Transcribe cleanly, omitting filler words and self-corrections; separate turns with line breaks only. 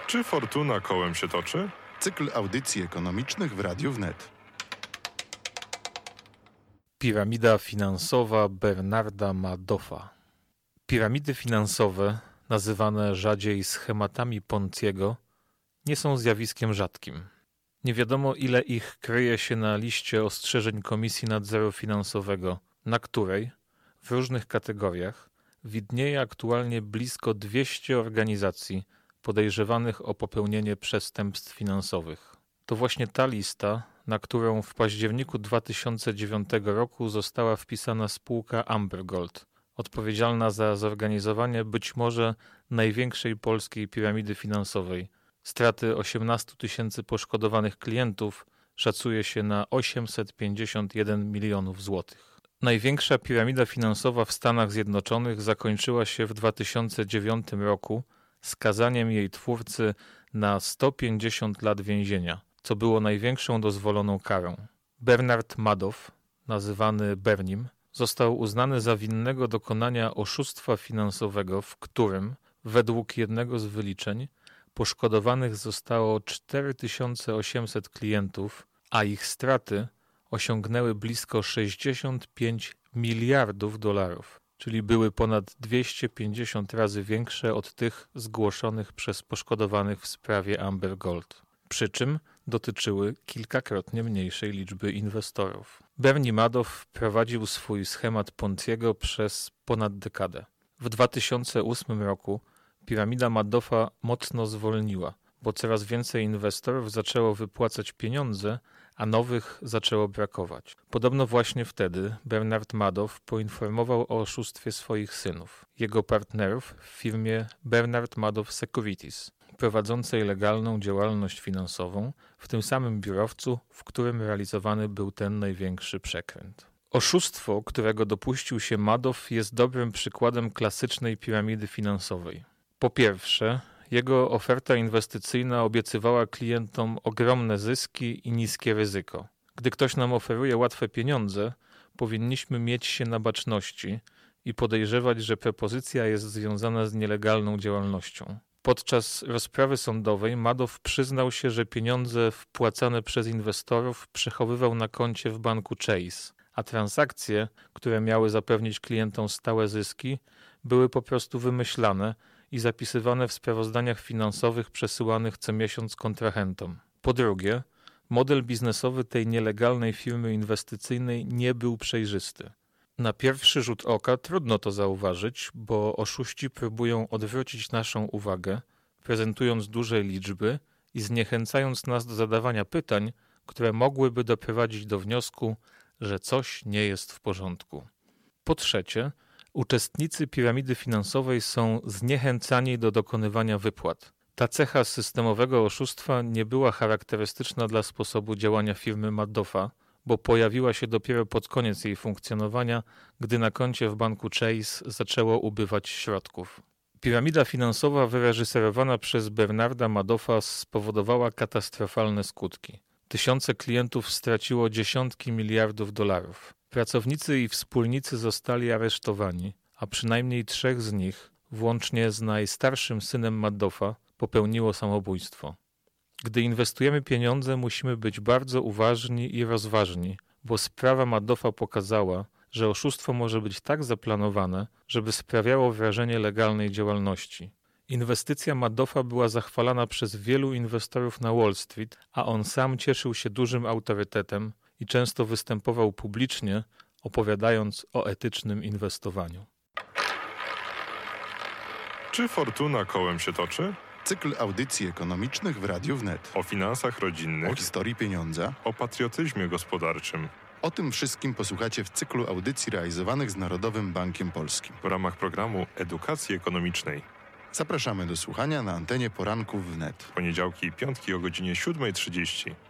Czy fortuna kołem się toczy?
Cykl audycji ekonomicznych w Radiu Wnet.
Piramida finansowa Bernarda Madoffa. Piramidy finansowe, nazywane rzadziej schematami Pontiego, nie są zjawiskiem rzadkim. Nie wiadomo, ile ich kryje się na liście ostrzeżeń Komisji Nadzoru Finansowego, na której, w różnych kategoriach, widnieje aktualnie blisko 200 organizacji podejrzewanych o popełnienie przestępstw finansowych. To właśnie ta lista, na którą w październiku 2009 roku została wpisana spółka Amber Gold, odpowiedzialna za zorganizowanie być może największej polskiej piramidy finansowej. Straty 18 000 poszkodowanych klientów szacuje się na 851 milionów złotych. Największa piramida finansowa w Stanach Zjednoczonych zakończyła się w 2009 roku skazaniem jej twórcy na 150 lat więzienia, co było największą dozwoloną karą. Bernard Madoff, nazywany Bernim, został uznany za winnego dokonania oszustwa finansowego, w którym, według jednego z wyliczeń, poszkodowanych zostało 4800 klientów, a ich straty osiągnęły blisko 65 miliardów dolarów, czyli były ponad 250 razy większe od tych zgłoszonych przez poszkodowanych w sprawie Amber Gold. Przy czym dotyczyły kilkakrotnie mniejszej liczby inwestorów. Bernie Madoff prowadził swój schemat Pontiego przez ponad dekadę. W 2008 roku piramida Madoffa mocno zwolniła, bo coraz więcej inwestorów zaczęło wypłacać pieniądze, a nowych zaczęło brakować. Podobno właśnie wtedy Bernard Madoff poinformował o oszustwie swoich synów, jego partnerów w firmie Bernard Madoff Securities, prowadzącej legalną działalność finansową w tym samym biurowcu, w którym realizowany był ten największy przekręt. Oszustwo, którego dopuścił się Madoff, jest dobrym przykładem klasycznej piramidy finansowej. Po pierwsze, jego oferta inwestycyjna obiecywała klientom ogromne zyski i niskie ryzyko. Gdy ktoś nam oferuje łatwe pieniądze, powinniśmy mieć się na baczności i podejrzewać, że propozycja jest związana z nielegalną działalnością. Podczas rozprawy sądowej Madoff przyznał się, że pieniądze wpłacane przez inwestorów przechowywał na koncie w banku Chase, a transakcje, które miały zapewnić klientom stałe zyski, były po prostu wymyślane i zapisywane w sprawozdaniach finansowych przesyłanych co miesiąc kontrahentom. Po drugie, model biznesowy tej nielegalnej firmy inwestycyjnej nie był przejrzysty. Na pierwszy rzut oka trudno to zauważyć, bo oszuści próbują odwrócić naszą uwagę, prezentując duże liczby i zniechęcając nas do zadawania pytań, które mogłyby doprowadzić do wniosku, że coś nie jest w porządku. Po trzecie, uczestnicy piramidy finansowej są zniechęcani do dokonywania wypłat. Ta cecha systemowego oszustwa nie była charakterystyczna dla sposobu działania firmy Madoffa, bo pojawiła się dopiero pod koniec jej funkcjonowania, gdy na koncie w banku Chase zaczęło ubywać środków. Piramida finansowa wyreżyserowana przez Bernarda Madoffa spowodowała katastrofalne skutki. Tysiące klientów straciło dziesiątki miliardów dolarów. Pracownicy i wspólnicy zostali aresztowani, a przynajmniej 3 z nich, włącznie z najstarszym synem Madoffa, popełniło samobójstwo. Gdy inwestujemy pieniądze, musimy być bardzo uważni i rozważni, bo sprawa Madoffa pokazała, że oszustwo może być tak zaplanowane, żeby sprawiało wrażenie legalnej działalności. Inwestycja Madoffa była zachwalana przez wielu inwestorów na Wall Street, a on sam cieszył się dużym autorytetem i często występował publicznie, opowiadając o etycznym inwestowaniu.
Czy fortuna kołem się toczy?
Cykl audycji ekonomicznych w Radiu Wnet.
O finansach rodzinnych,
O historii pieniądza.
o patriotyzmie gospodarczym.
O tym wszystkim posłuchacie w cyklu audycji realizowanych z Narodowym Bankiem Polskim.
W ramach programu Edukacji Ekonomicznej.
Zapraszamy do słuchania na antenie poranków Wnet.
Poniedziałki i piątki o godzinie 7:30.